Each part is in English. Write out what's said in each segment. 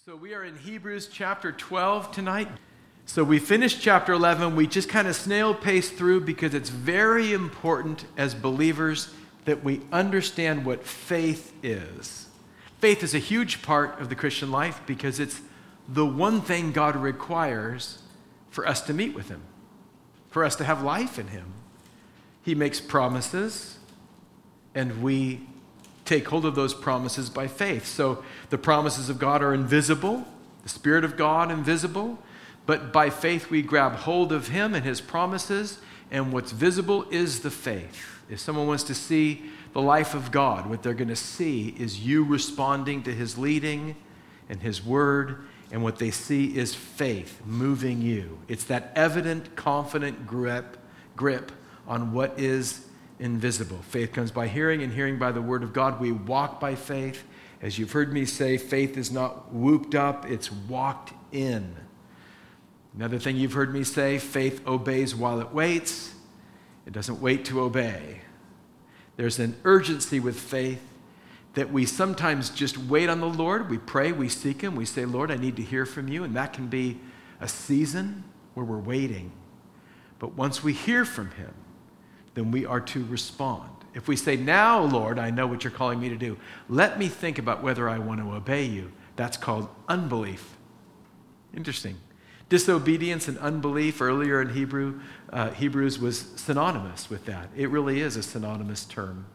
So we are in Hebrews chapter 12 tonight. So we finished chapter 11. We just kind of snail paced through because it's very important as believers that we understand what faith is. Faith is a huge part of the Christian life because it's the one thing God requires for us to meet with Him, for us to have life in Him. He makes promises, and we take hold of those promises by faith. So the promises of God are invisible, the Spirit of God invisible, but by faith we grab hold of Him and His promises, and what's visible is the faith. If someone wants to see the life of God, what they're going to see is you responding to His leading and His word, and what they see is faith moving you. It's that evident, confident grip on what is invisible. Faith comes by hearing, and hearing by the word of God. We walk by faith. As you've heard me say, faith is not whooped up, it's walked in. Another thing you've heard me say, faith obeys while it waits. It doesn't wait to obey. There's an urgency with faith that we sometimes just wait on the Lord. We pray, we seek Him, we say, Lord, I need to hear from you. And that can be a season where we're waiting. But once we hear from Him, then we are to respond. If we say, now, Lord, I know what you're calling me to do. Let me think about whether I want to obey you. That's called unbelief. Interesting. Disobedience and unbelief earlier in Hebrews was synonymous with that. It really is a synonymous term.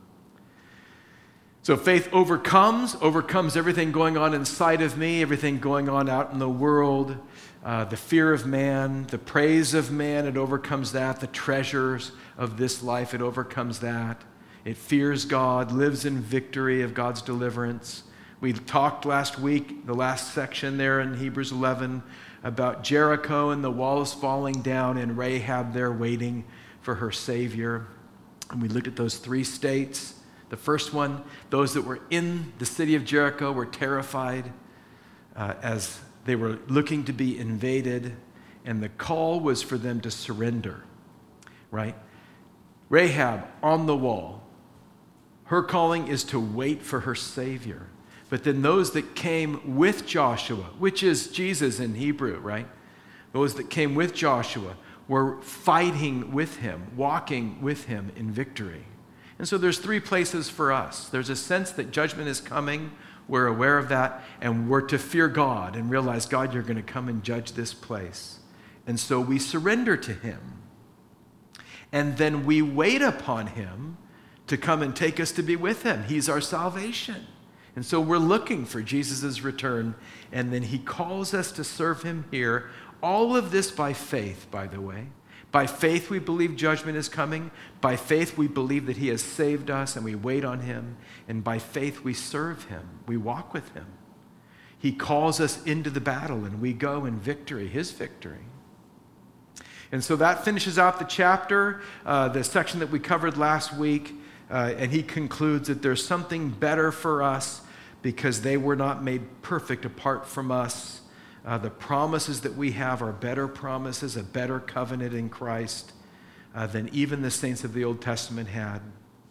So faith overcomes everything going on inside of me, everything going on out in the world, the fear of man, the praise of man, it overcomes that. The treasures of this life, it overcomes that. It fears God, lives in victory of God's deliverance. We talked last week, the last section there in Hebrews 11, about Jericho and the walls falling down and Rahab there waiting for her Savior. And we looked at those three states. The first one, those that were in the city of Jericho were terrified as they were looking to be invaded, and the call was for them to surrender, right? Rahab on the wall, her calling is to wait for her Savior. But then those that came with Joshua, which is Jesus in Hebrew, right? Those that came with Joshua were fighting with him, walking with him in victory. And so there's three places for us. There's a sense that judgment is coming. We're aware of that, and we're to fear God and realize, God, you're going to come and judge this place. And so we surrender to Him. And then we wait upon Him to come and take us to be with Him. He's our salvation. And so we're looking for Jesus' return, and then He calls us to serve Him here. All of this by faith, by the way. By faith, we believe judgment is coming. By faith, we believe that He has saved us, and we wait on Him. And by faith, we serve Him. We walk with Him. He calls us into the battle, and we go in victory, His victory. And so that finishes out the chapter, the section that we covered last week. And he concludes that there's something better for us because they were not made perfect apart from us. The promises that we have are better promises, a better covenant in Christ than even the saints of the Old Testament had.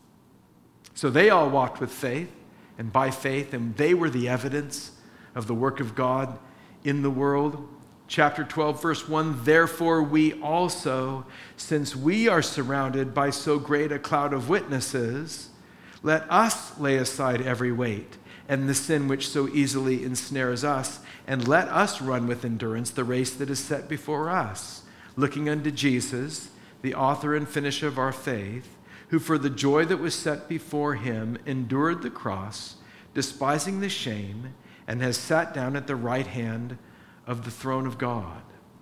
So they all walked with faith and by faith, and they were the evidence of the work of God in the world. Chapter 12, verse 1, therefore we also, since we are surrounded by so great a cloud of witnesses, let us lay aside every weight and the sin which so easily ensnares us, and let us run with endurance the race that is set before us, looking unto Jesus, the author and finisher of our faith, who for the joy that was set before Him endured the cross, despising the shame, and has sat down at the right hand of the throne of God.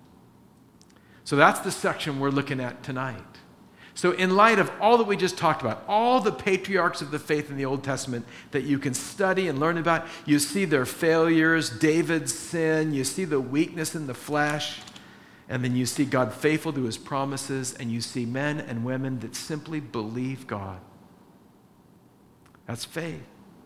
So that's the section we're looking at tonight. So in light of all that we just talked about, all the patriarchs of the faith in the Old Testament that you can study and learn about, you see their failures, David's sin, you see the weakness in the flesh, and then you see God faithful to His promises, and you see men and women that simply believe God. That's faith.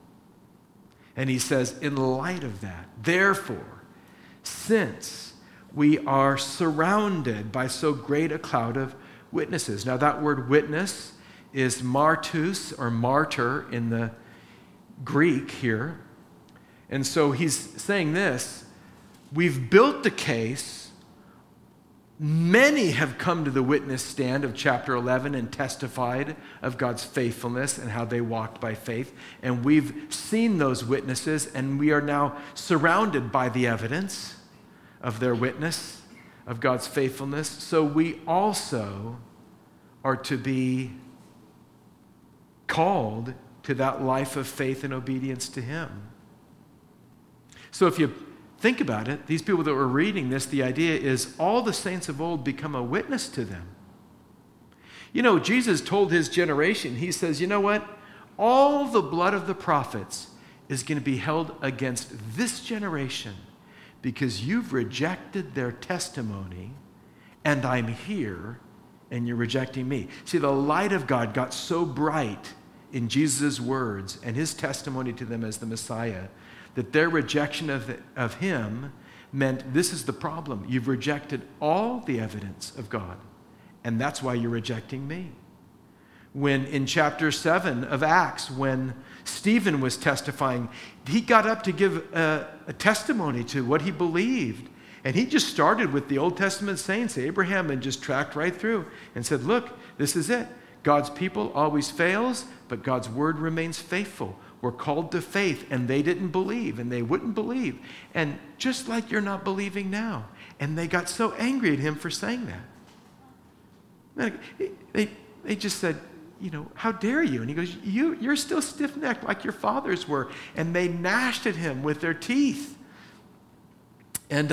And he says, in light of that, therefore, since we are surrounded by so great a cloud of witnesses. Now that word witness is martus or martyr in the Greek here. And so he's saying this, We've built the case. Many have come to the witness stand of chapter 11 and testified of God's faithfulness and how they walked by faith. And we've seen those witnesses, and we are now surrounded by the evidence of their witness, of God's faithfulness. So we also are to be called to that life of faith and obedience to Him. So if you think about it, these people that were reading this, the idea is all the saints of old become a witness to them. You know, Jesus told his generation, he says, you know what? All the blood of the prophets is going to be held against this generation because you've rejected their testimony, and I'm here, and you're rejecting me. See, the light of God got so bright in Jesus' words and his testimony to them as the Messiah that their rejection of him meant this is the problem. You've rejected all the evidence of God, and that's why you're rejecting me. When in chapter 7 of Acts, when Stephen was testifying, he got up to give a testimony to what he believed. And he just started with the Old Testament saints, Abraham, and just tracked right through and said, look, this is it. God's people always fails, but God's word remains faithful. We're called to faith, and they didn't believe, and they wouldn't believe. And just like you're not believing now. And they got so angry at him for saying that. They just said, you know, how dare you? And he goes, you're still stiff-necked like your fathers were. And they gnashed at him with their teeth and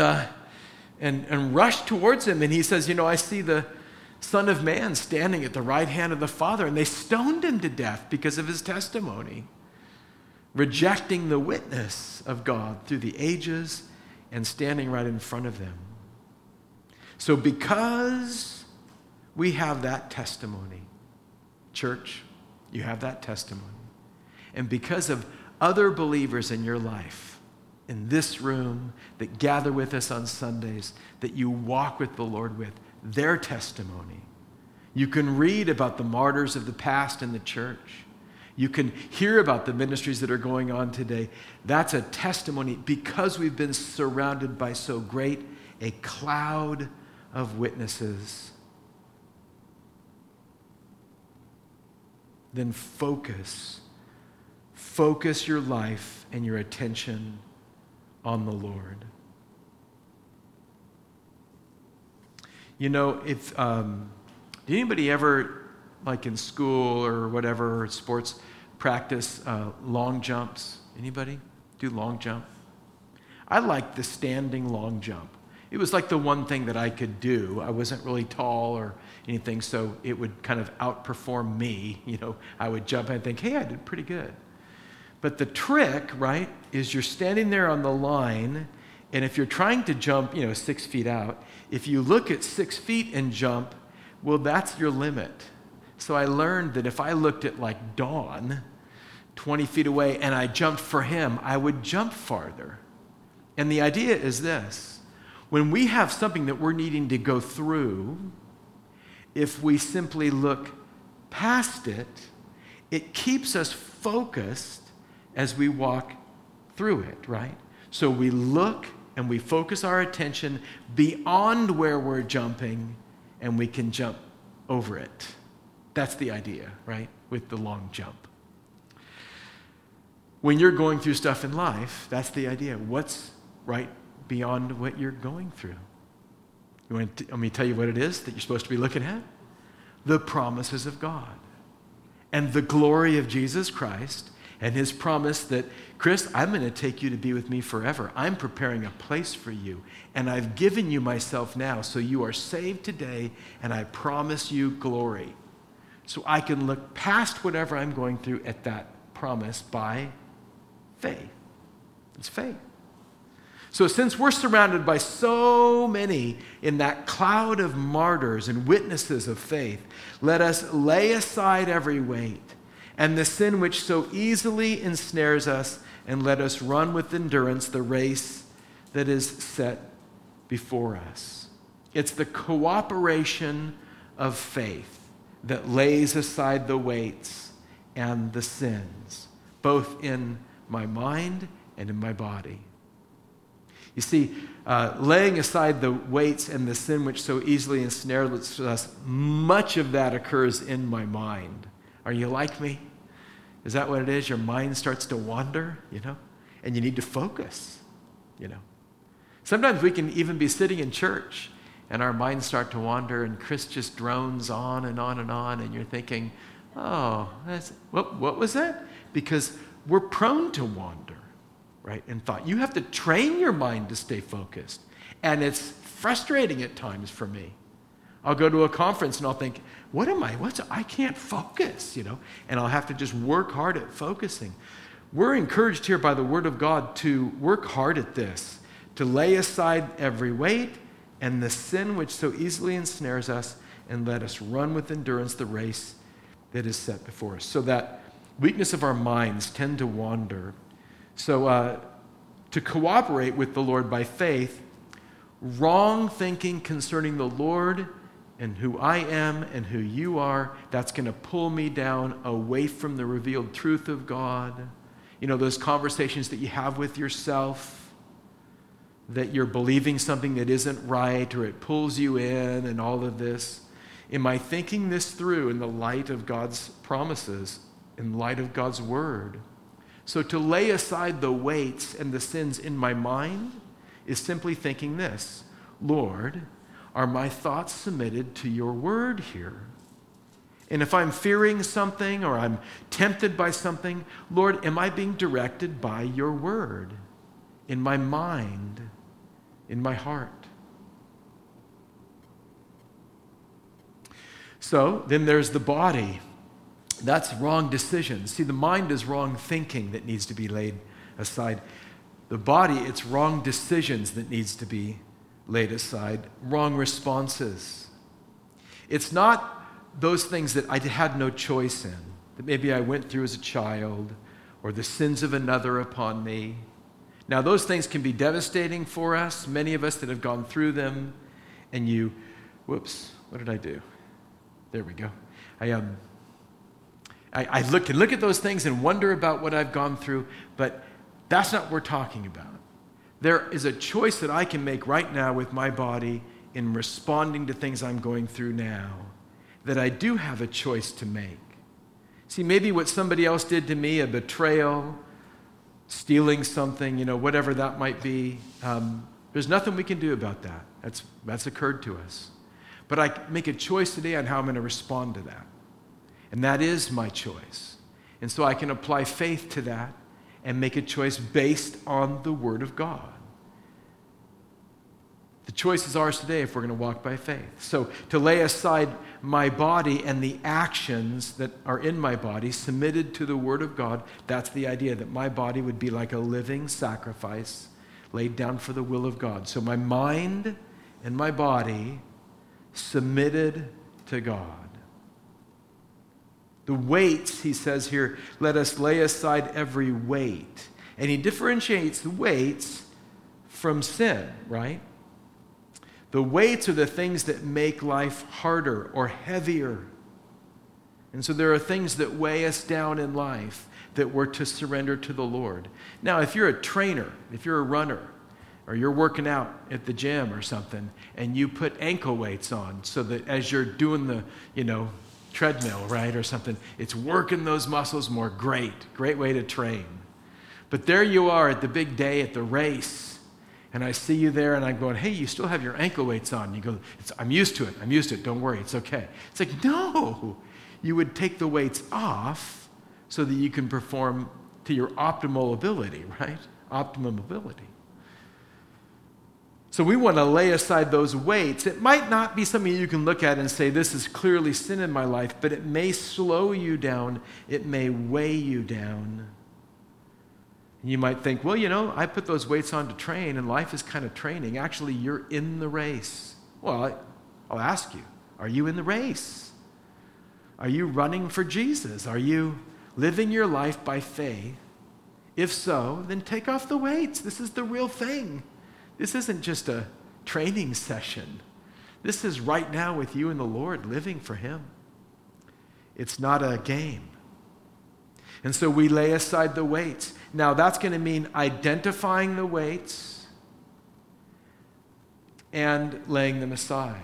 rushed towards him. And he says, you know, I see the Son of Man standing at the right hand of the Father. And they stoned him to death because of his testimony, rejecting the witness of God through the ages and standing right in front of them. So because we have that testimony, church, you have that testimony, and because of other believers in your life, in this room, that gather with us on Sundays, that you walk with the Lord with, their testimony. You can read about the martyrs of the past in the church. You can hear about the ministries that are going on today. That's a testimony because we've been surrounded by so great a cloud of witnesses. Then focus your life and your attention on the Lord. You know, if did anybody ever, like in school or whatever, sports practice long jumps? Anybody do long jump? I liked the standing long jump. It was like the one thing that I could do. I wasn't really tall or anything, so it would kind of outperform me. You know, I would jump and think, hey, I did pretty good. But the trick, right, is you're standing there on the line, and if you're trying to jump, 6 feet out, if you look at 6 feet and jump, well, that's your limit. So I learned that if I looked at like Don, 20 feet away, and I jumped for him, I would jump farther. And the idea is this: when we have something that we're needing to go through, if we simply look past it, it keeps us focused as we walk through it, right? So we look and we focus our attention beyond where we're jumping, and we can jump over it. That's the idea, right, with the long jump. When you're going through stuff in life, that's the idea. What's right beyond what you're going through? Let me tell you what it is that you're supposed to be looking at? The promises of God and the glory of Jesus Christ and his promise that, Chris, I'm going to take you to be with me forever. I'm preparing a place for you, and I've given you myself now, so you are saved today, and I promise you glory. So I can look past whatever I'm going through at that promise by faith. It's faith. So since we're surrounded by so many in that cloud of martyrs and witnesses of faith, let us lay aside every weight and the sin which so easily ensnares us, and let us run with endurance the race that is set before us. It's the cooperation of faith that lays aside the weights and the sins, both in my mind and in my body. You see, laying aside the weights and the sin which so easily ensnares us, much of that occurs in my mind. Are you like me? Is that what it is? Your mind starts to wander, and you need to focus, Sometimes we can even be sitting in church and our minds start to wander and Chris just drones on and on and on, and you're thinking, oh, what was that? Because we're prone to wander, right, in thought. You have to train your mind to stay focused. And it's frustrating at times for me. I'll go to a conference and I'll think, I can't focus, and I'll have to just work hard at focusing. We're encouraged here by the Word of God to work hard at this, to lay aside every weight and the sin which so easily ensnares us, and let us run with endurance the race that is set before us. So that weakness of our minds tend to wander. So to cooperate with the Lord by faith, wrong thinking concerning the Lord and who I am and who you are, that's going to pull me down away from the revealed truth of God. Those conversations that you have with yourself, that you're believing something that isn't right, or it pulls you in and all of this. Am I thinking this through in the light of God's promises, in light of God's word? So to lay aside the weights and the sins in my mind is simply thinking this: Lord, are my thoughts submitted to your word here? And if I'm fearing something or I'm tempted by something, Lord, am I being directed by your word in my mind, in my heart? So then there's the body. That's wrong decisions. See, the mind is wrong thinking that needs to be laid aside. The body, it's wrong decisions that needs to be laid aside, wrong responses. It's not those things that I had no choice in, that maybe I went through as a child, or the sins of another upon me. Now, those things can be devastating for us, many of us that have gone through them, and what did I do? There we go. I look at those things and wonder about what I've gone through, but that's not what we're talking about. There is a choice that I can make right now with my body in responding to things I'm going through now, that I do have a choice to make. See, maybe what somebody else did to me, a betrayal, stealing something, whatever that might be, there's nothing we can do about that. That's occurred to us. But I make a choice today on how I'm going to respond to that. And that is my choice. And so I can apply faith to that and make a choice based on the Word of God. The choice is ours today if we're going to walk by faith. So to lay aside my body and the actions that are in my body submitted to the Word of God, that's the idea, that my body would be like a living sacrifice laid down for the will of God. So my mind and my body submitted to God. The weights, he says here, let us lay aside every weight. And he differentiates the weights from sin, right? The weights are the things that make life harder or heavier. And so there are things that weigh us down in life that we're to surrender to the Lord. Now, if you're a trainer, if you're a runner, or you're working out at the gym or something, and you put ankle weights on so that as you're doing the, treadmill, right, or something, it's working those muscles more. Great way to train. But there you are at the big day at the race, and I see you there, and I'm going, hey, you still have your ankle weights on. You go, I'm used to it, don't worry, it's okay. It's like, no, you would take the weights off so that you can perform to your optimal ability, right? Optimum ability. So we want to lay aside those weights. It might not be something you can look at and say, this is clearly sin in my life, but it may slow you down. It may weigh you down. And you might think, well, I put those weights on to train, and life is kind of training. Actually, you're in the race. Well, I'll ask you, are you in the race? Are you running for Jesus? Are you living your life by faith? If so, then take off the weights. This is the real thing. This isn't just a training session. This is right now with you and the Lord, living for Him. It's not a game. And so we lay aside the weights. Now, that's going to mean identifying the weights, and laying them aside.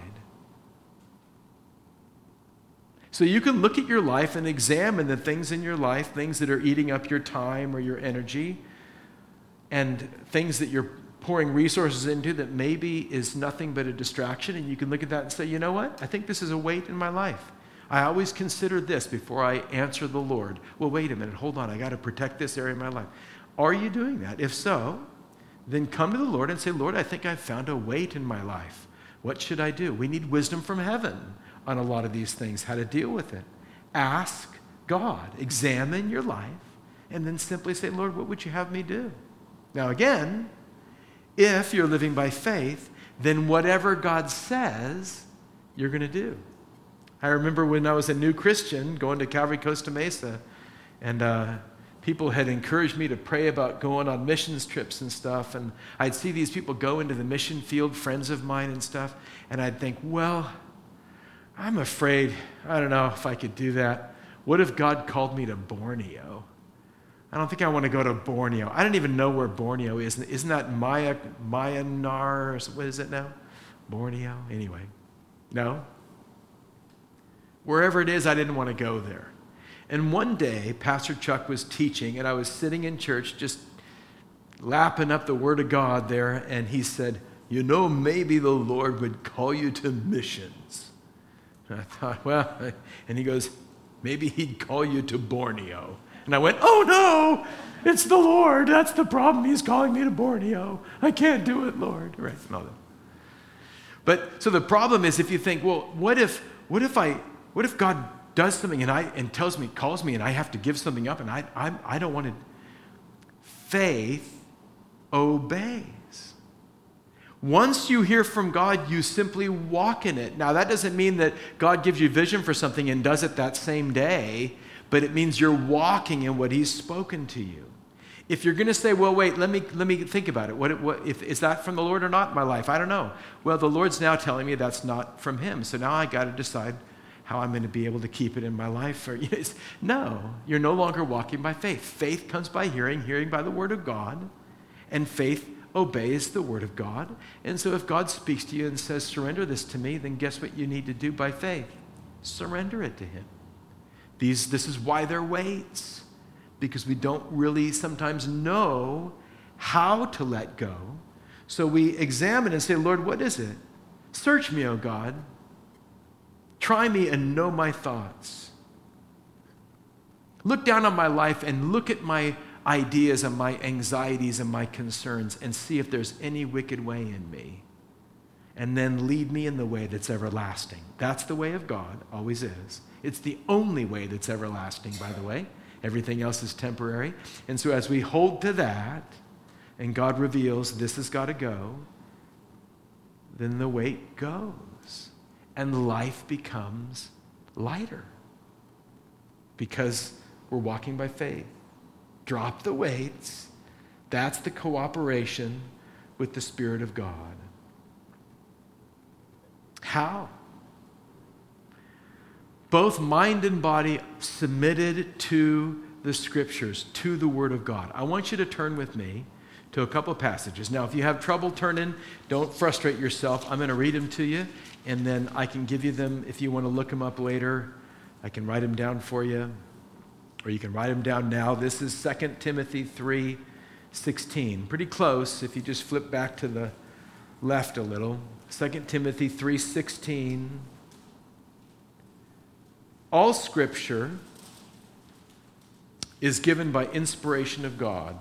So you can look at your life and examine the things in your life, things that are eating up your time or your energy, and things that you're pouring resources into that maybe is nothing but a distraction. And you can look at that and say, you know what? I think this is a weight in my life. I always consider this before I answer the Lord. Well, wait a minute. Hold on. I got to protect this area of my life. Are you doing that? If so, then come to the Lord and say, Lord, I think I've found a weight in my life. What should I do? We need wisdom from heaven on a lot of these things, how to deal with it. Ask God, examine your life, and then simply say, Lord, what would you have me do? Now again, if you're living by faith, then whatever God says, you're going to do. I remember when I was a new Christian going to Calvary Costa Mesa, and people had encouraged me to pray about going on missions trips and stuff, and I'd see these people go into the mission field, friends of mine and stuff, and I'd think, well, I'm afraid, I don't know if I could do that. What if God called me to Borneo? I don't think I want to go to Borneo. I don't even know where Borneo is. Isn't that Myanmar? What is it now? Borneo? Anyway, no. Wherever it is, I didn't want to go there. And one day, Pastor Chuck was teaching, and I was sitting in church just lapping up the Word of God there, and he said, you know, maybe the Lord would call you to missions. And I thought, well, and he goes, maybe he'd call you to Borneo. And I went, oh no, it's the Lord. That's the problem. He's calling me to Borneo. I can't do it, Lord. Right? No. But so the problem is if you think, well, what if God does something and tells me, calls me, and I have to give something up, and I don't want to. Faith obeys. Once you hear from God, you simply walk in it. Now, that doesn't mean that God gives you vision for something and does it that same day, but it means you're walking in what He's spoken to you. If you're going to say, well, wait, let me think about it. What is that from the Lord or not in my life? I don't know. Well, the Lord's now telling me that's not from Him, so now I got to decide how I'm going to be able to keep it in my life. No, you're no longer walking by faith. Faith comes by hearing, hearing by the Word of God, and faith obeys the Word of God. And so if God speaks to you and says, surrender this to me, then guess what you need to do by faith? Surrender it to Him. This is why they're weights, because we don't really sometimes know how to let go. So we examine and say, Lord, what is it? Search me, O God. Try me and know my thoughts. Look down on my life and look at my ideas and my anxieties and my concerns and see if there's any wicked way in me. And then lead me in the way that's everlasting. That's the way of God, always is. It's the only way that's everlasting, by the way. Everything else is temporary. And so as we hold to that, and God reveals this has got to go, then the weight goes. And life becomes lighter. Because we're walking by faith. Drop the weights. That's the cooperation with the Spirit of God. How? Both mind and body submitted to the Scriptures, to the Word of God. I want you to turn with me to a couple of passages. Now, if you have trouble turning, don't frustrate yourself. I'm going to read them to you, and then I can give you them if you want to look them up later. I can write them down for you, or you can write them down now. This is 2 Timothy 3:16. Pretty close if you just flip back to the left a little. 2 Timothy 3:16. All Scripture is given by inspiration of God.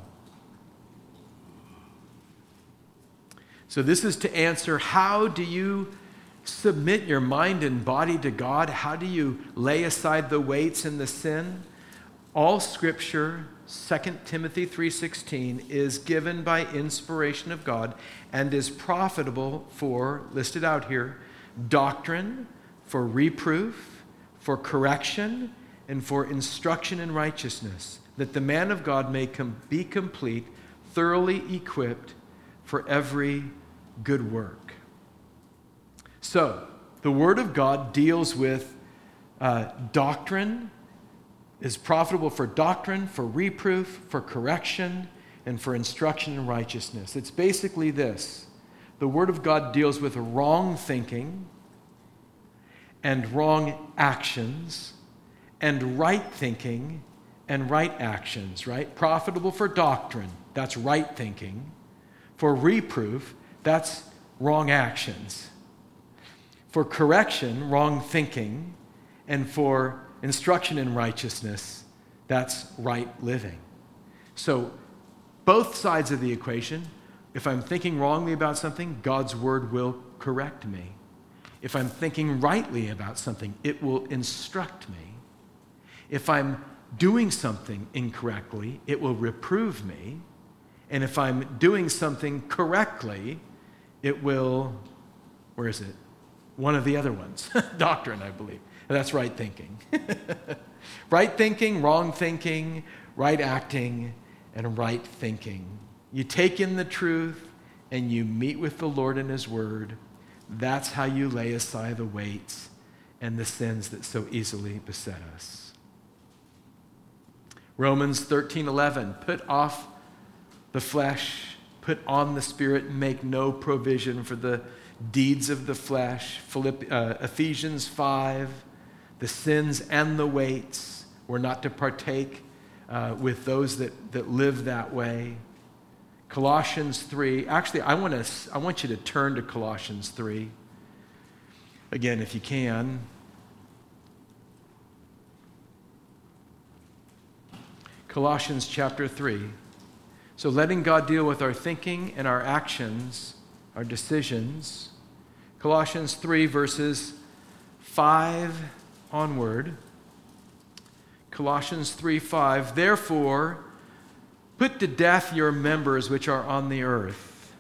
So this is to answer, how do you submit your mind and body to God? How do you lay aside the weights and the sin? All Scripture, 2 Timothy 3:16, is given by inspiration of God and is profitable for, listed out here, doctrine, for reproof, for correction, and for instruction in righteousness, that the man of God may be complete, thoroughly equipped for every good work. So, the Word of God deals with doctrine, is profitable for doctrine, for reproof, for correction, and for instruction in righteousness. It's basically this. the Word of God deals with wrong thinking and wrong actions and right thinking and right actions, right? Profitable for doctrine, that's right thinking. For reproof, that's wrong actions. For correction, wrong thinking. And for instruction in righteousness, that's right living. So both sides of the equation, if I'm thinking wrongly about something, God's word will correct me. If I'm thinking rightly about something, it will instruct me. If I'm doing something incorrectly, it will reprove me. And if I'm doing something correctly, it will, where is it? One of the other ones. Doctrine, I believe. That's right thinking. Right thinking, wrong thinking, right acting, and right thinking. You take in the truth and you meet with the Lord in His Word. That's how you lay aside the weights and the sins that so easily beset us. Romans 13:11, put off the flesh, put on the Spirit, and make no provision for the deeds of the flesh. Ephesians 5, the sins and the weights. We're not to partake with those that live that way. Colossians 3. Actually, I want you to turn to Colossians 3. Again, if you can. Colossians chapter 3. So letting God deal with our thinking and our actions, our decisions. Colossians 3, verses 5 onward. Colossians 3:5. Therefore, put to death your members which are on the earth.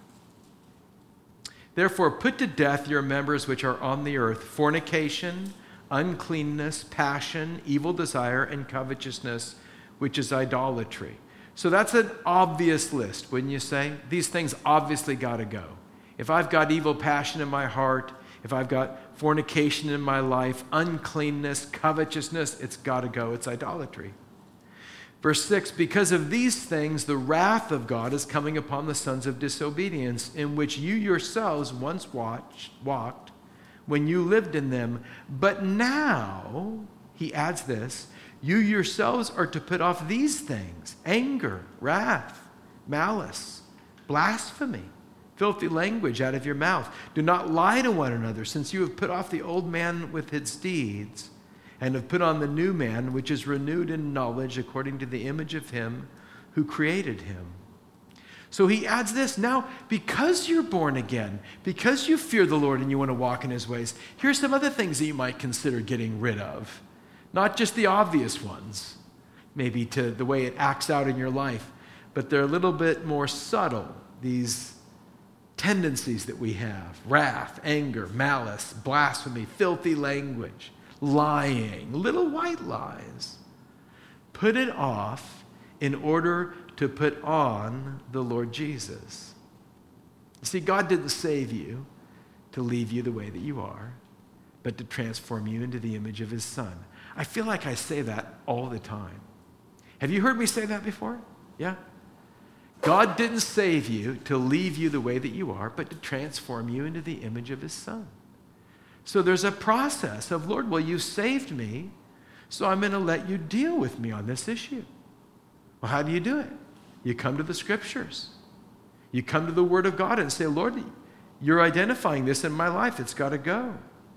Therefore, put to death your members which are on the earth: fornication, uncleanness, passion, evil desire, and covetousness, which is idolatry. So that's an obvious list, wouldn't you say? These things obviously got to go. If I've got evil passion in my heart, if I've got fornication in my life, uncleanness, covetousness, it's got to go. It's idolatry. Verse 6, because of these things, the wrath of God is coming upon the sons of disobedience, in which you yourselves once walked when you lived in them. But now, he adds this, you yourselves are to put off these things: anger, wrath, malice, blasphemy, filthy language out of your mouth. Do not lie to one another, since you have put off the old man with its deeds, and have put on the new man, which is renewed in knowledge according to the image of him who created him. So he adds this, now, because you're born again, because you fear the Lord and you want to walk in his ways, here's some other things that you might consider getting rid of. Not just the obvious ones, maybe to the way it acts out in your life, but they're a little bit more subtle, these tendencies that we have: wrath, anger, malice, blasphemy, filthy language, lying, little white lies. Put it off in order to put on the Lord Jesus. You see, God didn't save you to leave you the way that you are, but to transform you into the image of his Son. I feel like I say that all the time. Have you heard me say that before? Yeah? God didn't save you to leave you the way that you are, but to transform you into the image of his Son. So there's a process of, Lord, well, you saved me, so I'm going to let you deal with me on this issue. Well, how do you do it? You come to the Scriptures. You come to the Word of God and say, Lord, you're identifying this in my life. It's got to go.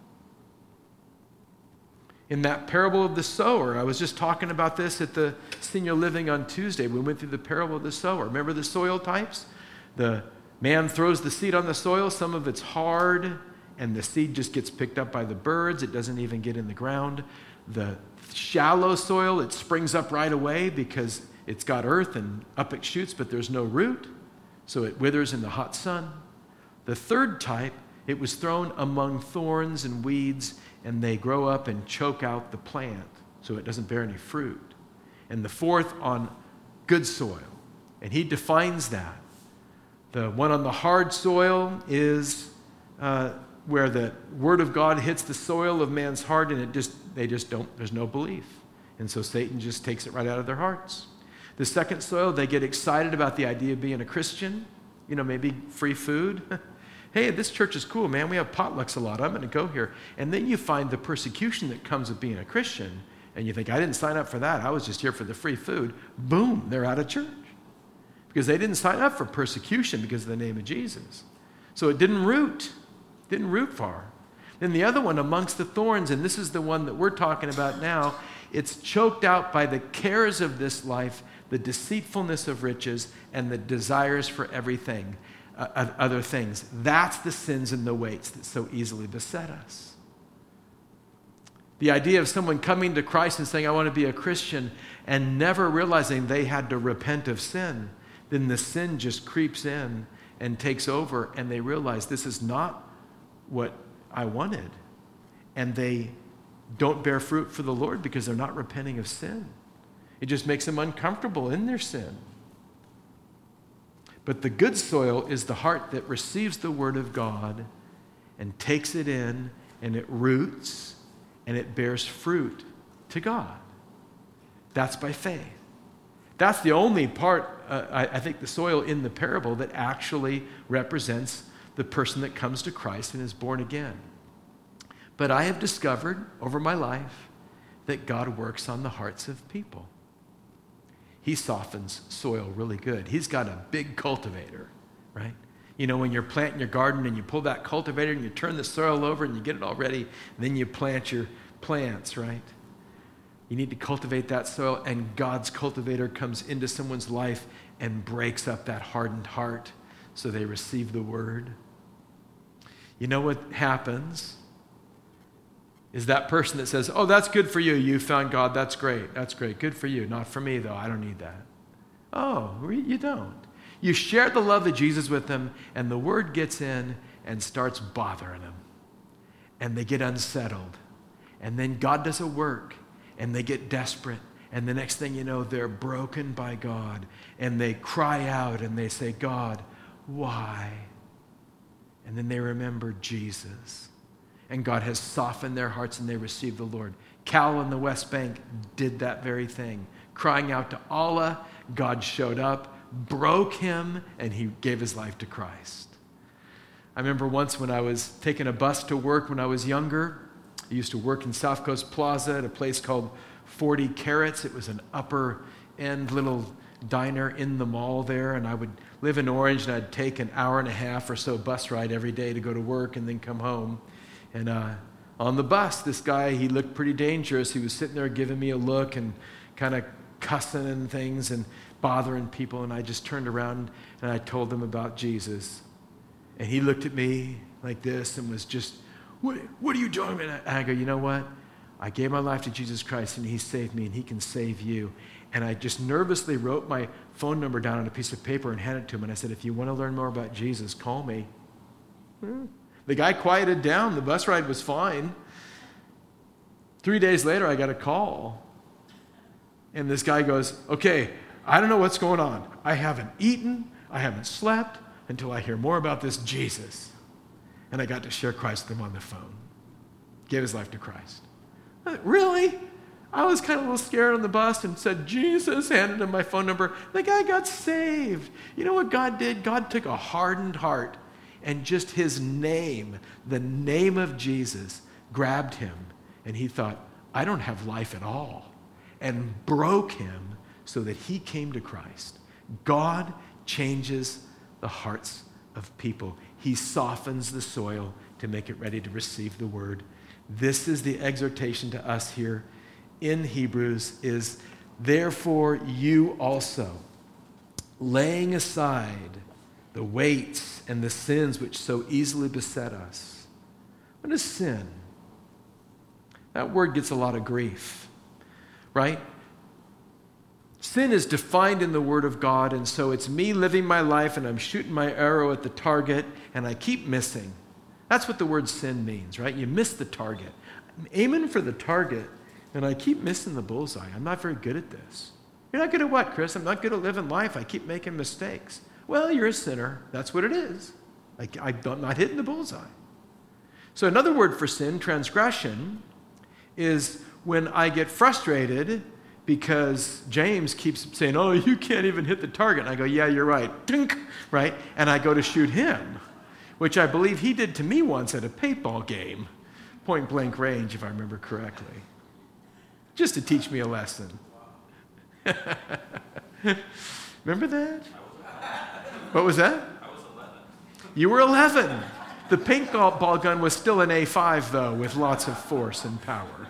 In that parable of the sower, I was just talking about this at the senior living on Tuesday. We went through the parable of the sower. Remember the soil types? The man throws the seed on the soil. Some of it's hard, and the seed just gets picked up by the birds. It doesn't even get in the ground. The shallow soil, it springs up right away because it's got earth and up it shoots, but there's no root, so it withers in the hot sun. The third type, it was thrown among thorns and weeds, and they grow up and choke out the plant, so it doesn't bear any fruit. And the fourth, on good soil, and he defines that. The one on the hard soil is where the word of God hits the soil of man's heart, and they just don't, there's no belief. And so Satan just takes it right out of their hearts. The second soil, they get excited about the idea of being a Christian, maybe free food, hey, this church is cool, man. We have potlucks a lot. I'm going to go here. And then you find the persecution that comes with being a Christian, and you think, I didn't sign up for that. I was just here for the free food. Boom, they're out of church. Because they didn't sign up for persecution because of the name of Jesus. So it didn't root far. Then the other one, amongst the thorns, and this is the one that we're talking about now, it's choked out by the cares of this life, the deceitfulness of riches, and the desires for everything, other things. That's the sins and the weights that so easily beset us. The idea of someone coming to Christ and saying, I want to be a Christian, and never realizing they had to repent of sin, then the sin just creeps in and takes over, and they realize this is not what I wanted. And they don't bear fruit for the Lord because they're not repenting of sin. It just makes them uncomfortable in their sin. But the good soil is the heart that receives the word of God and takes it in, and it roots, and it bears fruit to God. That's by faith. That's the only part, I think, the soil in the parable that actually represents the person that comes to Christ and is born again. But I have discovered over my life that God works on the hearts of people. He softens soil really good. He's got a big cultivator, right? You know, when you're planting your garden and you pull that cultivator and you turn the soil over and you get it all ready, then you plant your plants, right? You need to cultivate that soil, and God's cultivator comes into someone's life and breaks up that hardened heart so they receive the word. You know what happens is that person that says, oh, that's good for you. You found God. That's great. That's great. Good for you. Not for me, though. I don't need that. Oh, you don't. You share the love of Jesus with them, and the word gets in and starts bothering them. And they get unsettled. And then God does a work, and they get desperate. And the next thing you know, they're broken by God. And they cry out, and they say, God, why? And then they remember Jesus. And God has softened their hearts, and they receive the Lord. Cal in the West Bank did that very thing. Crying out to Allah, God showed up, broke him, and he gave his life to Christ. I remember once when I was taking a bus to work when I was younger. I used to work in South Coast Plaza at a place called 40 Carrots. It was an upper-end little diner in the mall there, and I would live in Orange, and I'd take an hour and a half or so bus ride every day to go to work and then come home. And on the bus, this guy, he looked pretty dangerous. He was sitting there giving me a look and kind of cussing and things and bothering people, and I just turned around and I told him about Jesus. And he looked at me like this and was just, what are you doing? And I go, you know what? I gave my life to Jesus Christ, and he saved me, and he can save you. And I just nervously wrote my phone number down on a piece of paper and handed it to him. And I said, if you want to learn more about Jesus, call me. The guy quieted down. The bus ride was fine. 3 days later, I got a call. And this guy goes, okay, I don't know what's going on. I haven't eaten, I haven't slept until I hear more about this Jesus. And I got to share Christ with him on the phone. Gave his life to Christ. Really? I was kind of a little scared on the bus and said, Jesus, handed him my phone number. The guy got saved. You know what God did? God took a hardened heart, and just his name, the name of Jesus, grabbed him. And he thought, I don't have life at all. And broke him so that he came to Christ. God changes the hearts of people. He softens the soil to make it ready to receive the word. This is the exhortation to us here in Hebrews is, therefore you also, laying aside the weights and the sins which so easily beset us. What is sin? That word gets a lot of grief, right? Sin is defined in the Word of God, and so it's me living my life, and I'm shooting my arrow at the target, and I keep missing. That's what the word sin means, right? You miss the target. I'm aiming for the target, and I keep missing the bullseye. I'm not very good at this. You're not good at what, Chris? I'm not good at living life. I keep making mistakes. Well, you're a sinner. That's what it is. I'm not hitting the bullseye. So another word for sin, transgression, is when I get frustrated because James keeps saying, oh, you can't even hit the target. And I go, yeah, you're right. Dink, right? And I go to shoot him. which I believe he did to me once at a paintball game, point blank range, if I remember correctly, just to teach me a lesson. Remember that? What was that? I was 11. You were 11. The paintball gun was still an A5, though, with lots of force and power.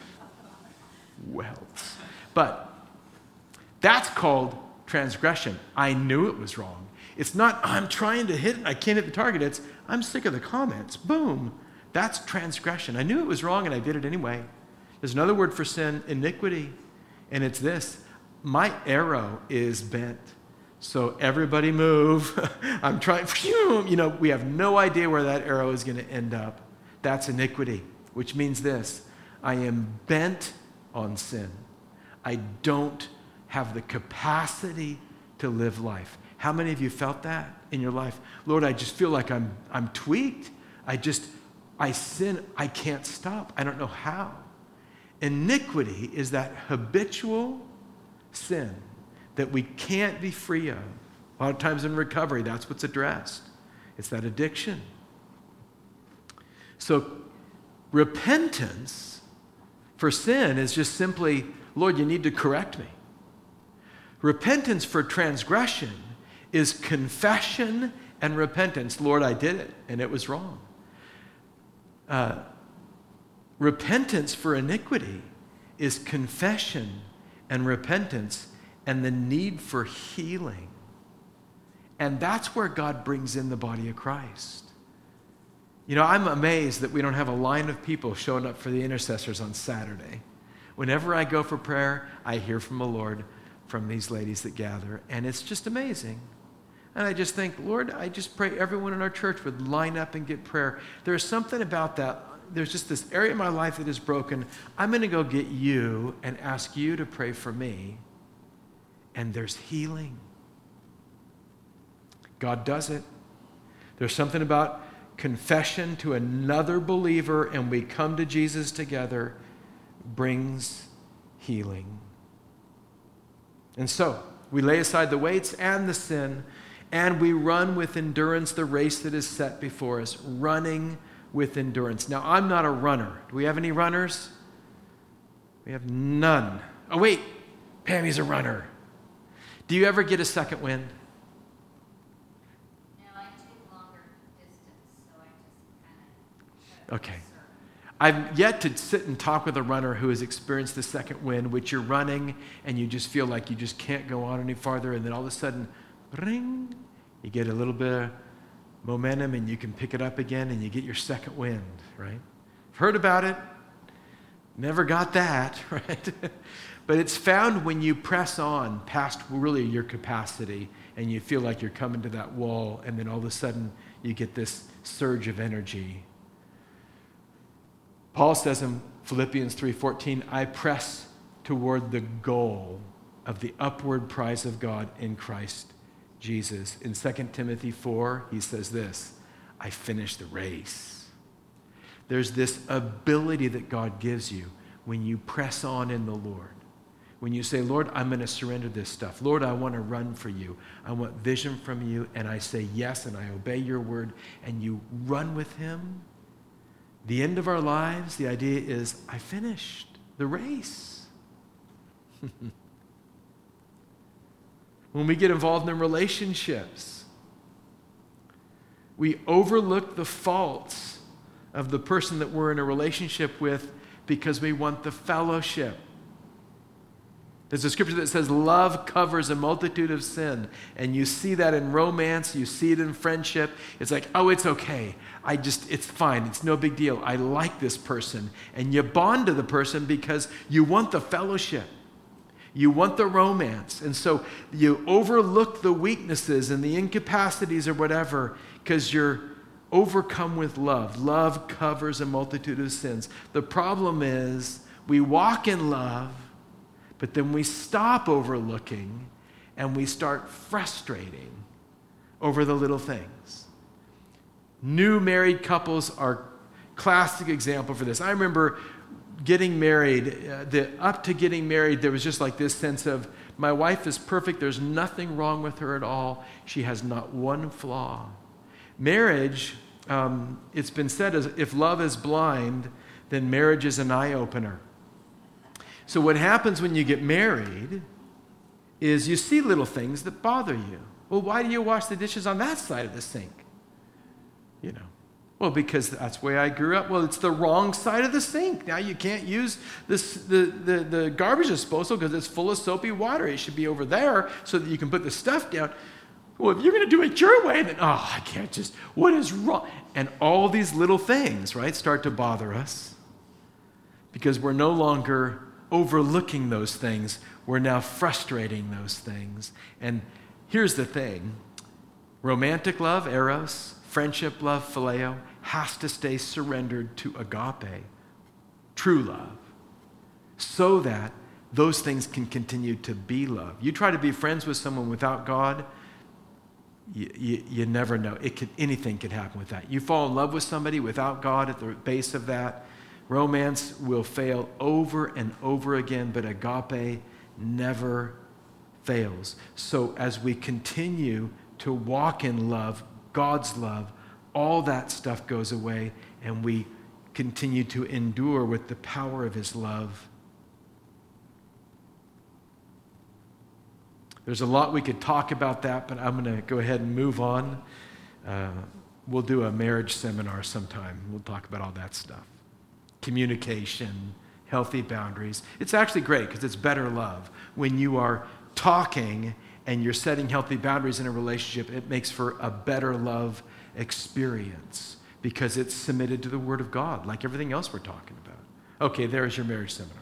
Welts. But that's called transgression. I knew it was wrong. It's not, I'm trying to hit, I can't hit the target. It's, I'm sick of the comments. Boom. That's transgression. I knew it was wrong and I did it anyway. There's another word for sin, iniquity. And it's this. My arrow is bent. So everybody move. I'm trying, we have no idea where that arrow is going to end up. That's iniquity, which means this. I am bent on sin. I don't have the capacity to live life. How many of you felt that in your life? Lord, I just feel like I'm tweaked. I sin. I can't stop. I don't know how. Iniquity is that habitual sin that we can't be free of. A lot of times in recovery, that's what's addressed. It's that addiction. So repentance for sin is just simply, Lord, you need to correct me. Repentance for transgression is confession and repentance. Lord, I did it, and it was wrong. Repentance for iniquity is confession and repentance and the need for healing. And that's where God brings in the body of Christ. I'm amazed that we don't have a line of people showing up for the intercessors on Saturday. Whenever I go for prayer, I hear from the Lord from these ladies that gather, and it's just amazing. And I just think, Lord, I just pray everyone in our church would line up and get prayer. There's something about that. There's just this area of my life that is broken. I'm going to go get you and ask you to pray for me. And there's healing. God does it. There's something about confession to another believer and we come to Jesus together brings healing. And so, we lay aside the weights and the sin and we run with endurance the race that is set before us, running with endurance. Now, I'm not a runner. Do we have any runners? We have none. Oh, wait. Pammy's a runner. Do you ever get a second wind? No, I take longer distance, so I just kind of... Okay. I've yet to sit and talk with a runner who has experienced the second wind, which you're running and you just feel like you just can't go on any farther, and then all of a sudden, ring, you get a little bit of momentum and you can pick it up again and you get your second wind, right? I've heard about it. Never got that, right? But it's found when you press on past really your capacity and you feel like you're coming to that wall, and then all of a sudden you get this surge of energy. Paul says in Philippians 3:14, I press toward the goal of the upward prize of God in Christ Jesus. In 2 Timothy 4, he says this, I finished the race. There's this ability that God gives you when you press on in the Lord. When you say, Lord, I'm going to surrender this stuff. Lord, I want to run for you. I want vision from you. And I say yes, and I obey your word. And you run with him. The end of our lives, the idea is, I finished the race. When we get involved in relationships, we overlook the faults of the person that we're in a relationship with because we want the fellowship. There's a scripture that says love covers a multitude of sin. And you see that in romance, you see it in friendship. It's like, oh, it's okay. It's fine. It's no big deal. I like this person. And you bond to the person because you want the fellowship. You want the romance. And so you overlook the weaknesses and the incapacities or whatever because you're overcome with love. Love covers a multitude of sins. The problem is we walk in love, but then we stop overlooking and we start frustrating over the little things. New married couples are classic example for this. I remember getting married, up to getting married, there was just like this sense of, my wife is perfect, there's nothing wrong with her at all, she has not one flaw. Marriage, it's been said, as if love is blind, then marriage is an eye-opener. So what happens when you get married is you see little things that bother you. Well, why do you wash the dishes on that side of the sink? You know, well, because that's the way I grew up. Well, it's the wrong side of the sink. Now you can't use the garbage disposal because it's full of soapy water. It should be over there so that you can put the stuff down. Well, if you're going to do it your way, then, I can't just, what is wrong? And all these little things, right, start to bother us because we're no longer overlooking those things. We're now frustrating those things. And here's the thing. Romantic love, eros, friendship love, phileo, has to stay surrendered to agape, true love, so that those things can continue to be love. You try to be friends with someone without God, you never know. Anything could happen with that. You fall in love with somebody without God at the base of that, romance will fail over and over again, but agape never fails. So as we continue to walk in love, God's love, all that stuff goes away, and we continue to endure with the power of his love. There's a lot we could talk about that, but I'm going to go ahead and move on. We'll do a marriage seminar sometime. We'll talk about all that stuff. Communication, healthy boundaries. It's actually great because it's better love. When you are talking and you're setting healthy boundaries in a relationship, it makes for a better love experience because it's submitted to the Word of God, like everything else we're talking about. Okay, there's your marriage seminar.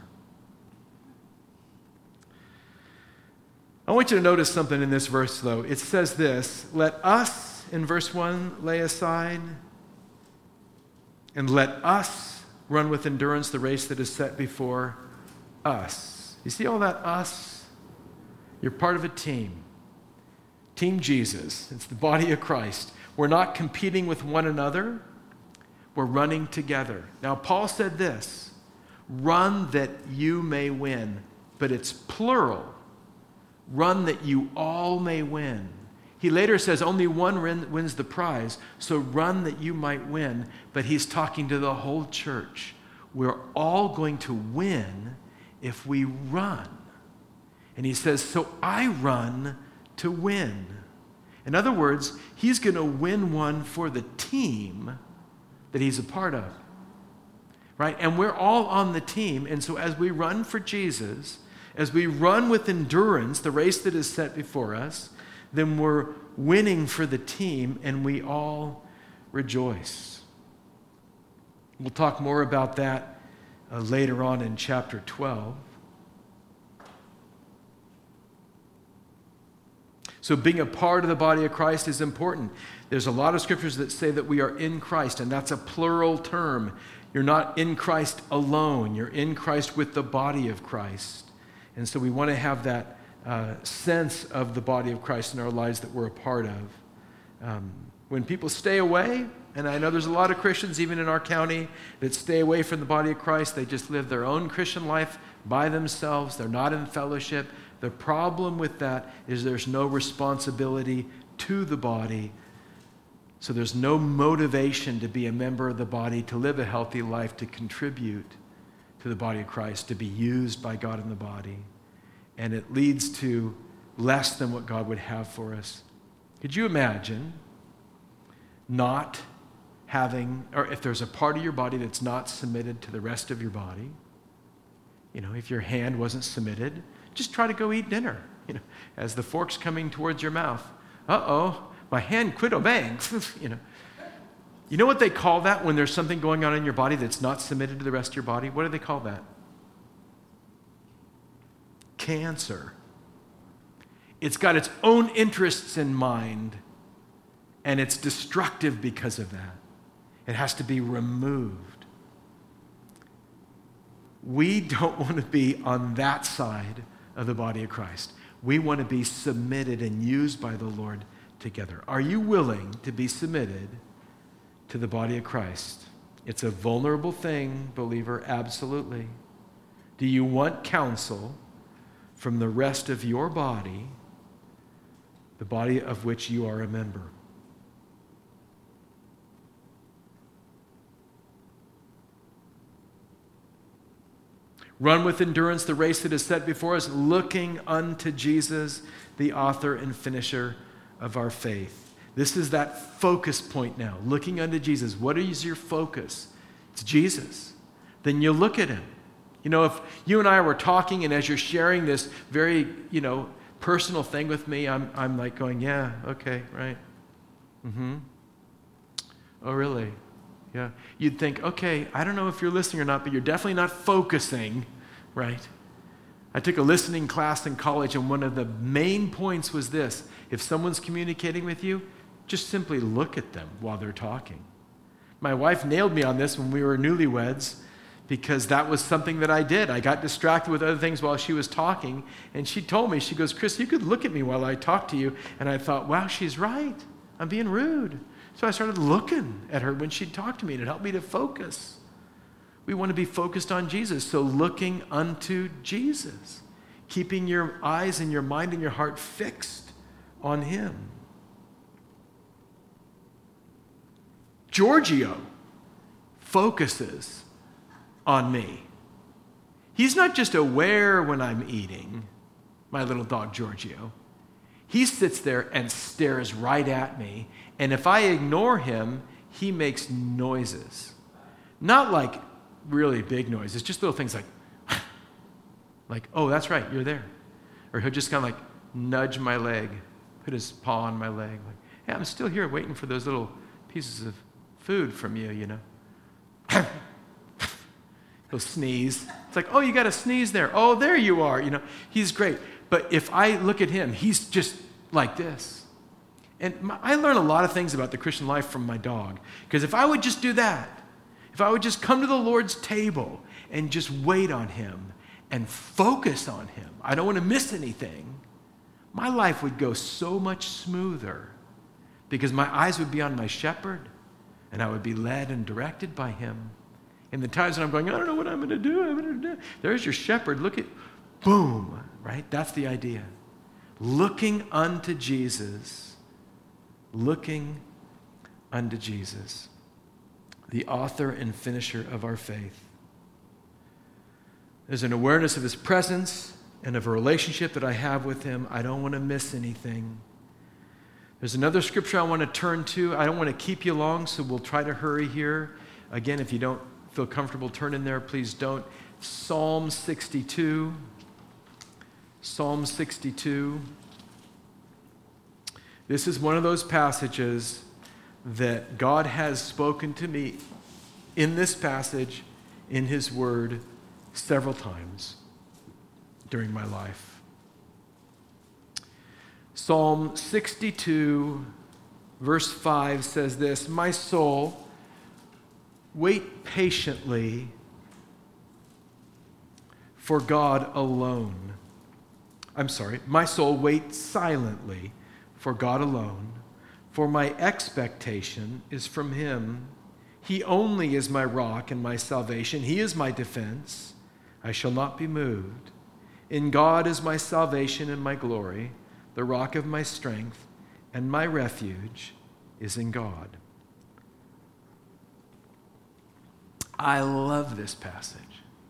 I want you to notice something in this verse, though. It says this, let us, in verse 1, lay aside, and let us run with endurance the race that is set before us. You see all that us? You're part of a team. Team Jesus. It's the body of Christ. We're not competing with one another. We're running together. Now, Paul said this, run that you may win, but it's plural. Run that you all may win. He later says only one wins the prize, so run that you might win. But he's talking to the whole church. We're all going to win if we run. And he says, so I run to win. In other words, he's going to win one for the team that he's a part of. Right? And we're all on the team. And so as we run for Jesus, as we run with endurance, the race that is set before us, then we're winning for the team and we all rejoice. We'll talk more about that later on in chapter 12. So being a part of the body of Christ is important. There's a lot of scriptures that say that we are in Christ, and that's a plural term. You're not in Christ alone. You're in Christ with the body of Christ. And so we want to have that sense of the body of Christ in our lives that we're a part of. When people stay away, and I know there's a lot of Christians even in our county that stay away from the body of Christ, they just live their own Christian life by themselves. They're not in fellowship. The problem with that is there's no responsibility to the body. So there's no motivation to be a member of the body, to live a healthy life, to contribute to the body of Christ, to be used by God in the body. And it leads to less than what God would have for us. Could you imagine not having, or if there's a part of your body that's not submitted to the rest of your body, you know, if your hand wasn't submitted, just try to go eat dinner. You know, as the fork's coming towards your mouth, my hand quit obeying. You know what they call that when there's something going on in your body that's not submitted to the rest of your body? What do they call that? Cancer. It's got its own interests in mind, and it's destructive because of that. It has to be removed. We don't want to be on that side of the body of Christ. We want to be submitted and used by the Lord together. Are you willing to be submitted to the body of Christ? It's a vulnerable thing, believer, absolutely. Do you want counsel from the rest of your body, the body of which you are a member? Run with endurance the race that is set before us, looking unto Jesus, the author and finisher of our faith. This is that focus point now, looking unto Jesus. What is your focus? It's Jesus. Then you look at him. You know, if you and I were talking, and as you're sharing this very, personal thing with me, I'm like going, yeah, okay, right. Mm-hmm. Oh, really? Yeah. You'd think, okay, I don't know if you're listening or not, but you're definitely not focusing, right? I took a listening class in college, and one of the main points was this: if someone's communicating with you, just simply look at them while they're talking. My wife nailed me on this when we were newlyweds, because that was something that I did. I got distracted with other things while she was talking, and she told me, she goes, Chris, you could look at me while I talk to you. And I thought, wow, she's right. I'm being rude. So I started looking at her when she'd talk to me, and it helped me to focus. We want to be focused on Jesus, so looking unto Jesus, keeping your eyes and your mind and your heart fixed on him. Giorgio focuses on me. He's not just aware when I'm eating, my little dog Giorgio. He sits there and stares right at me, and if I ignore him, he makes noises. Not like really big noises, just little things like, oh, that's right, you're there. Or he'll just kind of like nudge my leg, put his paw on my leg, like, hey, I'm still here waiting for those little pieces of food from you, He'll sneeze. It's like, oh, you got to sneeze there. Oh, there you are. He's great. But if I look at him, he's just like this. And I learn a lot of things about the Christian life from my dog. Because if I would just do that, if I would just come to the Lord's table and just wait on him and focus on him, I don't want to miss anything, my life would go so much smoother, because my eyes would be on my shepherd, and I would be led and directed by him. In the times when I'm going, I don't know what I'm going to do, there's your shepherd. Look at, boom, right? That's the idea. Looking unto Jesus. Looking unto Jesus, the author and finisher of our faith. There's an awareness of his presence and of a relationship that I have with him. I don't want to miss anything. There's another scripture I want to turn to. I don't want to keep you long, so we'll try to hurry here. Again, if you don't feel comfortable, turn in there, please don't. Psalm 62. Psalm 62. This is one of those passages that God has spoken to me in this passage, in his word, several times during my life. Psalm 62, verse 5 says this: My soul, wait patiently for God alone. My soul, wait silently for God alone, for my expectation is from him. He only is my rock and my salvation. He is my defense. I shall not be moved. In God is my salvation and my glory. The rock of my strength and my refuge is in God. I love this passage.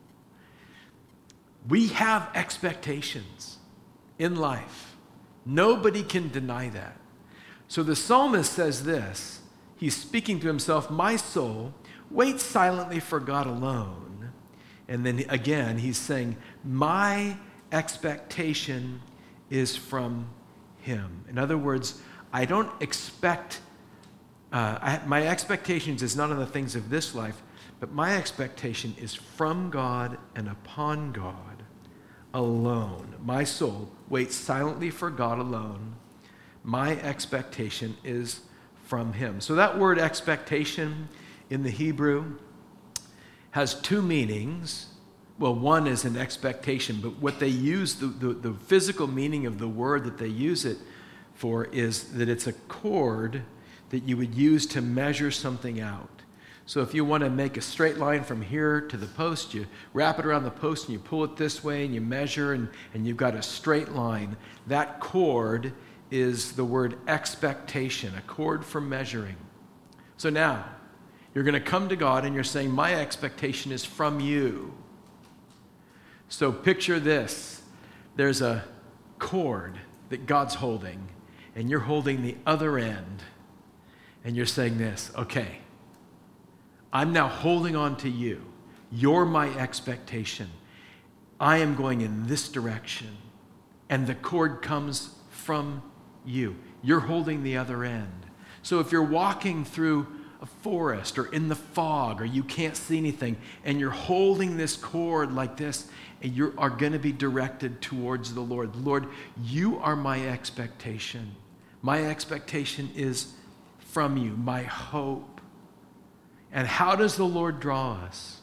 We have expectations in life. Nobody can deny that. So the psalmist says this. He's speaking to himself, my soul, wait silently for God alone. And then again, he's saying, my expectation is from him. In other words, I don't expect, my expectations is not on the things of this life, but my expectation is from God and upon God alone. My soul waits silently for God alone. My expectation is from him. So that word expectation in the Hebrew has two meanings. Well, one is an expectation, but what they use, the physical meaning of the word that they use it for is that it's a cord that you would use to measure something out. So if you want to make a straight line from here to the post, you wrap it around the post and you pull it this way and you measure and you've got a straight line. That cord is the word expectation, a cord for measuring. So now, you're going to come to God and you're saying, my expectation is from you. So picture this. There's a cord that God's holding, and you're holding the other end, and you're saying this, okay, I'm now holding on to you. You're my expectation. I am going in this direction, and the cord comes from you. You're holding the other end. So if you're walking through a forest or in the fog or you can't see anything and you're holding this cord like this, and you are going to be directed towards the Lord. Lord, you are my expectation. My expectation is from you, my hope. And how does the Lord draw us?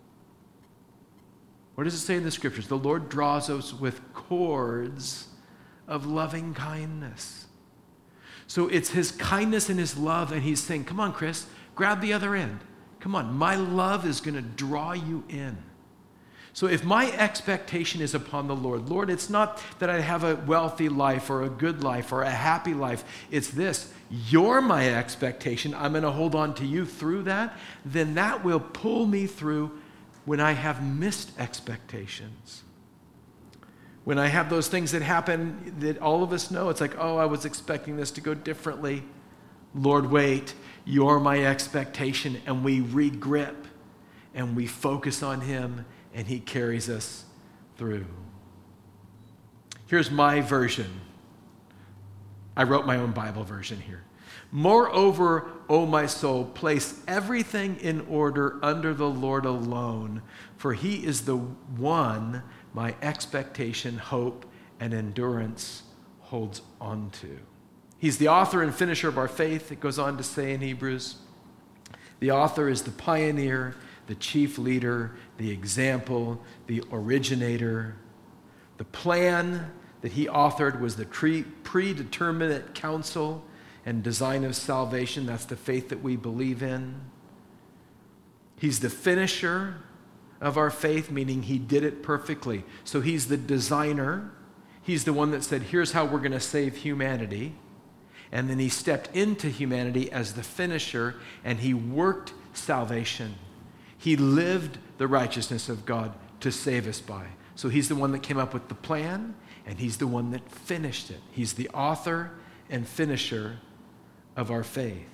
What does it say in the scriptures? The Lord draws us with cords of loving kindness. So it's his kindness and his love, and he's saying, come on, Chris, grab the other end. Come on, my love is going to draw you in. So if my expectation is upon the Lord, Lord, it's not that I have a wealthy life or a good life or a happy life. It's this, you're my expectation. I'm going to hold on to you through that. Then that will pull me through when I have missed expectations. When I have those things that happen that all of us know, it's like, oh, I was expecting this to go differently. Lord, wait, you're my expectation. And we regrip and we focus on him, and he carries us through. Here's my version. I wrote my own Bible version here. Moreover, O my soul, place everything in order under the Lord alone, for he is the one my expectation, hope, and endurance holds on to. He's the author and finisher of our faith, it goes on to say in Hebrews. The author is the pioneer, the chief leader, the example, the originator. The plan that he authored was the predeterminate counsel and design of salvation. That's the faith that we believe in. He's the finisher of our faith, meaning he did it perfectly. So he's the designer. He's the one that said, here's how we're going to save humanity. And then he stepped into humanity as the finisher, and he worked salvation. He lived the righteousness of God to save us by. So he's the one that came up with the plan, and he's the one that finished it. He's the author and finisher of our faith.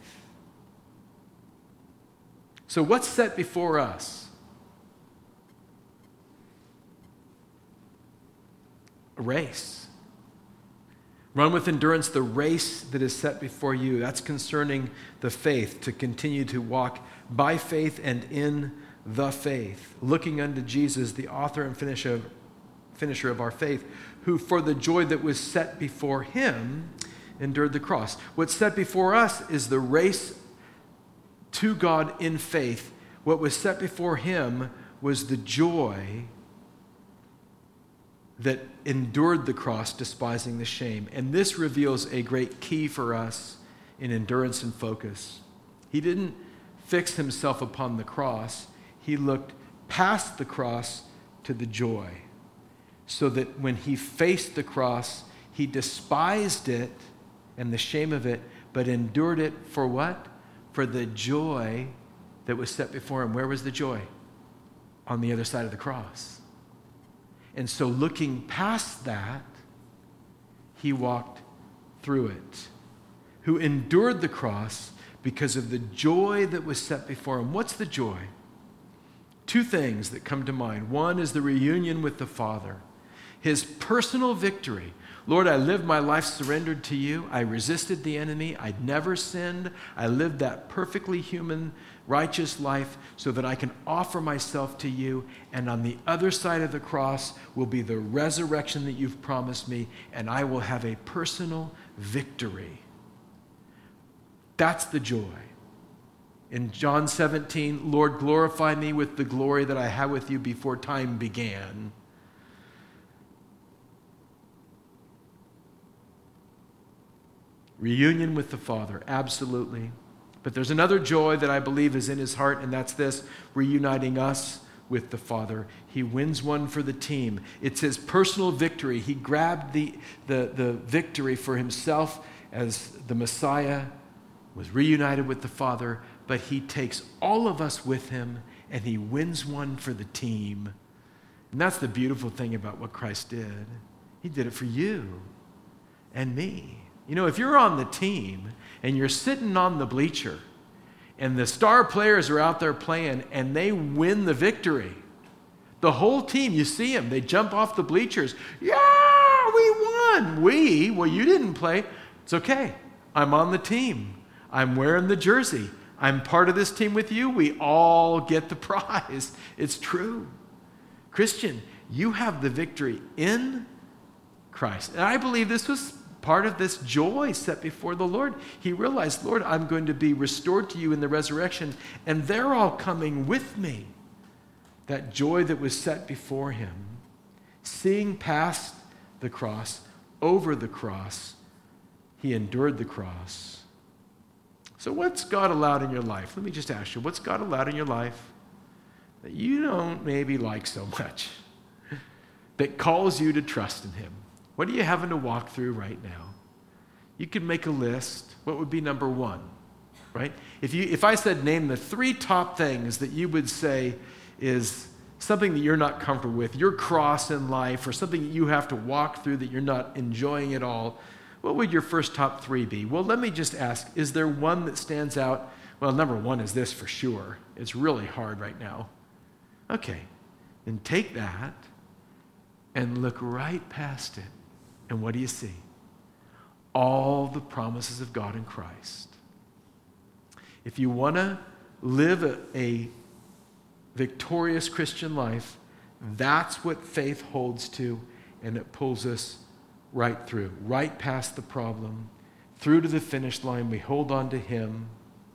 So what's set before us? A race. Run with endurance the race that is set before you. That's concerning the faith, to continue to walk by faith and in the faith, looking unto Jesus, the author and finisher of our faith, who for the joy that was set before him endured the cross. What's set before us is the race to God in faith. What was set before him was the joy that endured the cross, despising the shame. And this reveals a great key for us in endurance and focus. He didn't fix himself upon the cross. He looked past the cross to the joy, so that when he faced the cross, he despised it and the shame of it, but endured it for what? For the joy that was set before him. Where was the joy? On the other side of the cross. And so looking past that, he walked through it. Who endured the cross because of the joy that was set before him. What's the joy? Two things that come to mind. One is the reunion with the Father. His personal victory. Lord, I lived my life surrendered to you. I resisted the enemy. I'd never sinned. I lived that perfectly human, righteous life so that I can offer myself to you. And on the other side of the cross will be the resurrection that you've promised me, and I will have a personal victory. That's the joy. In John 17, Lord, glorify me with the glory that I had with you before time began. Reunion with the Father, absolutely. But there's another joy that I believe is in his heart, and that's this, reuniting us with the Father. He wins one for the team. It's his personal victory. He grabbed the victory for himself as the Messiah, was reunited with the Father, but he takes all of us with him, and he wins one for the team. And that's the beautiful thing about what Christ did. He did it for you and me. You know, if you're on the team and you're sitting on the bleacher and the star players are out there playing and they win the victory, the whole team, you see them, they jump off the bleachers. Yeah, we won. Well, you didn't play. It's okay. I'm on the team. I'm wearing the jersey. I'm part of this team with you. We all get the prize. It's true. Christian, you have the victory in Christ. And I believe this was part of this joy set before the Lord. He realized, Lord, I'm going to be restored to you in the resurrection, and they're all coming with me. That joy that was set before him, seeing past the cross, over the cross, he endured the cross. So what's God allowed in your life? Let me just ask you, what's God allowed in your life that you don't maybe like so much, that calls you to trust in him? What are you having to walk through right now? You could make a list. What would be number one, right? If I said name the 3 top things that you would say is something that you're not comfortable with, your cross in life, or something that you have to walk through that you're not enjoying at all, what would your first top 3 be? Well, let me just ask, is there one that stands out? Well, number 1 is this for sure. It's really hard right now. Okay, then take that and look right past it. And what do you see? All the promises of God in Christ. If you want to live a victorious Christian life, that's what faith holds to, and it pulls us right through, right past the problem, through to the finish line. We hold on to him.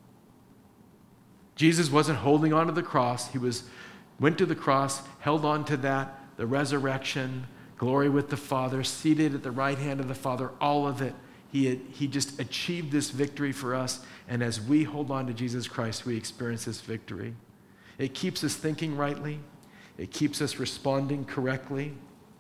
Jesus wasn't holding on to the cross. He went to the cross, held on to that, the resurrection, glory with the Father, seated at the right hand of the Father, all of it. He just achieved this victory for us, and as we hold on to Jesus Christ, we experience this victory. It keeps us thinking rightly. It keeps us responding correctly.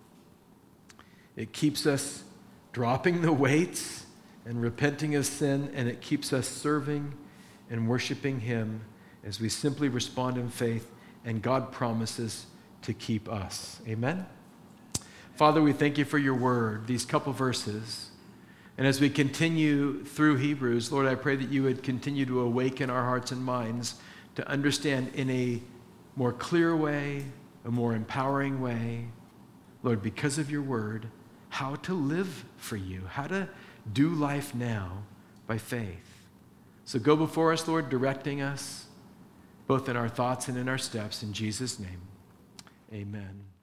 It keeps us dropping the weights and repenting of sin, and it keeps us serving and worshiping him as we simply respond in faith, and God promises to keep us. Amen? Father, we thank you for your word, these couple verses. And as we continue through Hebrews, Lord, I pray that you would continue to awaken our hearts and minds to understand in a more clear way, a more empowering way, Lord, because of your word, how to live for you, how to do life now by faith. So go before us, Lord, directing us both in our thoughts and in our steps. In Jesus' name, amen.